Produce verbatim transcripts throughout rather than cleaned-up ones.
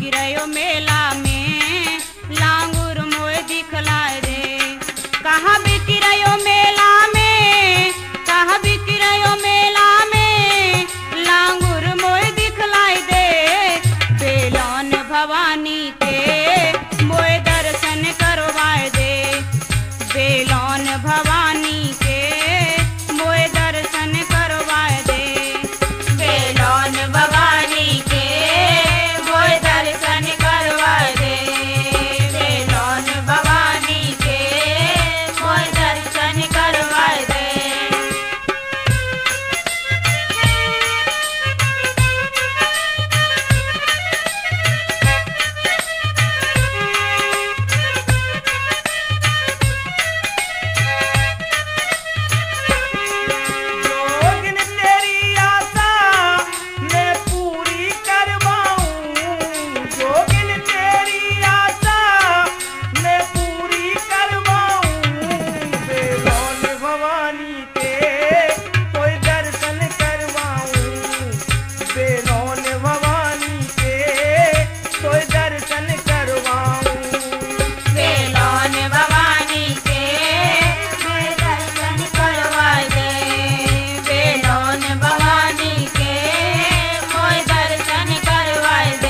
बिकिरयो मेला में लांगुर मोय दिखलाय दे। कहाँ बिकिरयो मेला में, कहाँ बिकिरयो मेला में लांगुर मोय दिखलाय दे। बेलोन भवानी के मोय दर्शन करवाए दे। बेलोन भवानी के मोय दर्शन करवाए दे। बेलोन भवानी के मोय दर्शन करवाए दे। बेलोन भवानी के मोय दर्शन करवाए दे। जोगिन तेरी आशा मैं पूरी करवाऊं। जोगिन तेरी आशा मैं पूरी करवाऊं। बेलोन भवानी के कोई दर्शन करवाऊं। बेलोन भवानी के कोई दर्शन करवाऊं। बेलोन भवानी के मोय दर्शन करवाए दे। बेलोन भवानी के मोय दर्शन करवाए दे।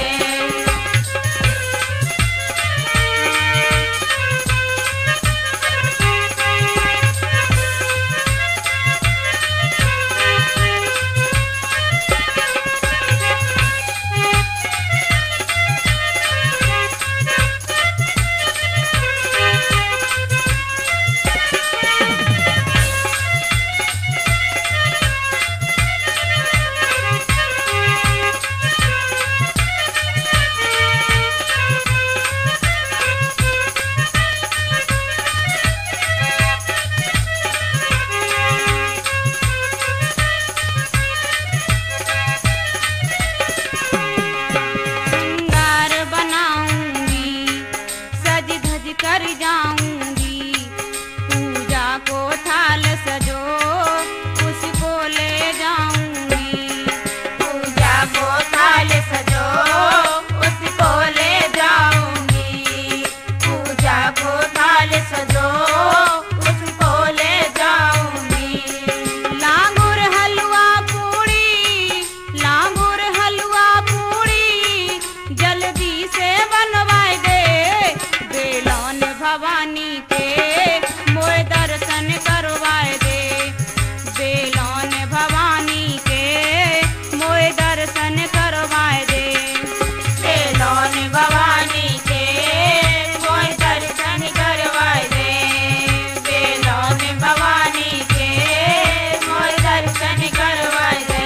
श्रृंगार बनाऊंगी, सज धज कर जाऊंगी। पूजा को थाल सजो उसको ले जाऊंगी। पूजा को थाल सजो उसको ले जाऊंगी। पूजा को थाल सजो उसको ले जाऊंगी। लांगुर हलवा पूड़ी, लांगुर हलवा पूड़ी जल्दी से बनवाए दे। बेलोन भवानी के मोय दर्शन करवाए दे। बेलोन भवानी के मोय दर्शन करवाए दे। बेलोन भवानी के मोय दर्शन करवाए दे। बेलोन भवानी के मोय दर्शन करवाए दे।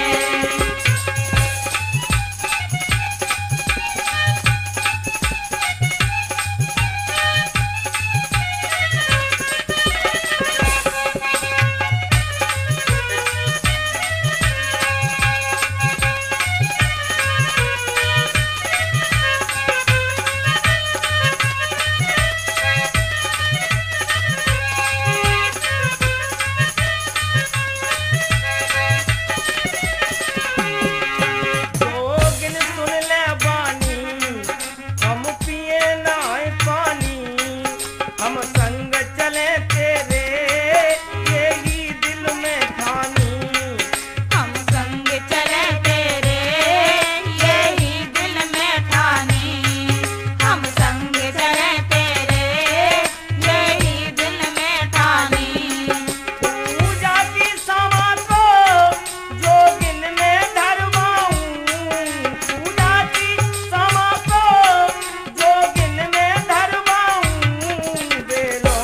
जोगिन सुन ले बानी हम पिए नाय पानी। हम संग चले तेरे यही दिल में ठानी। हम संग चले तेरे यही दिल में ठानी। हम संग चले तेरे यही दिल में ठानी। पूजा की समा को जोगिन में धरवाऊं। पूजा की समा को जोगिन में धरवाऊं। बेलोन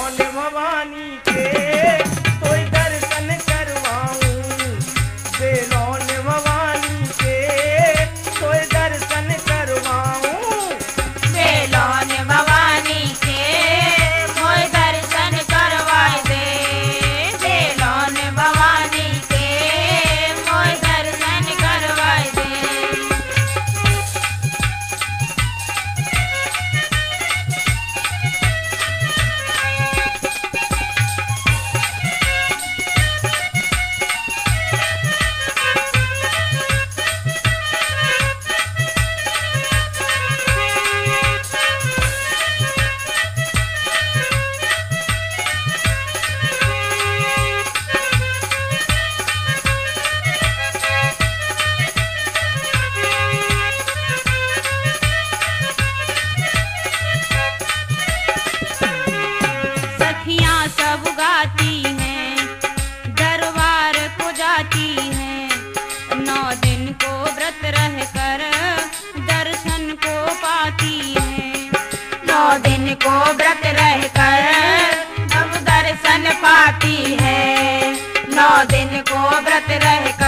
व्रत रहकर अब दर्शन पाती है। नौ दिन को व्रत रहकर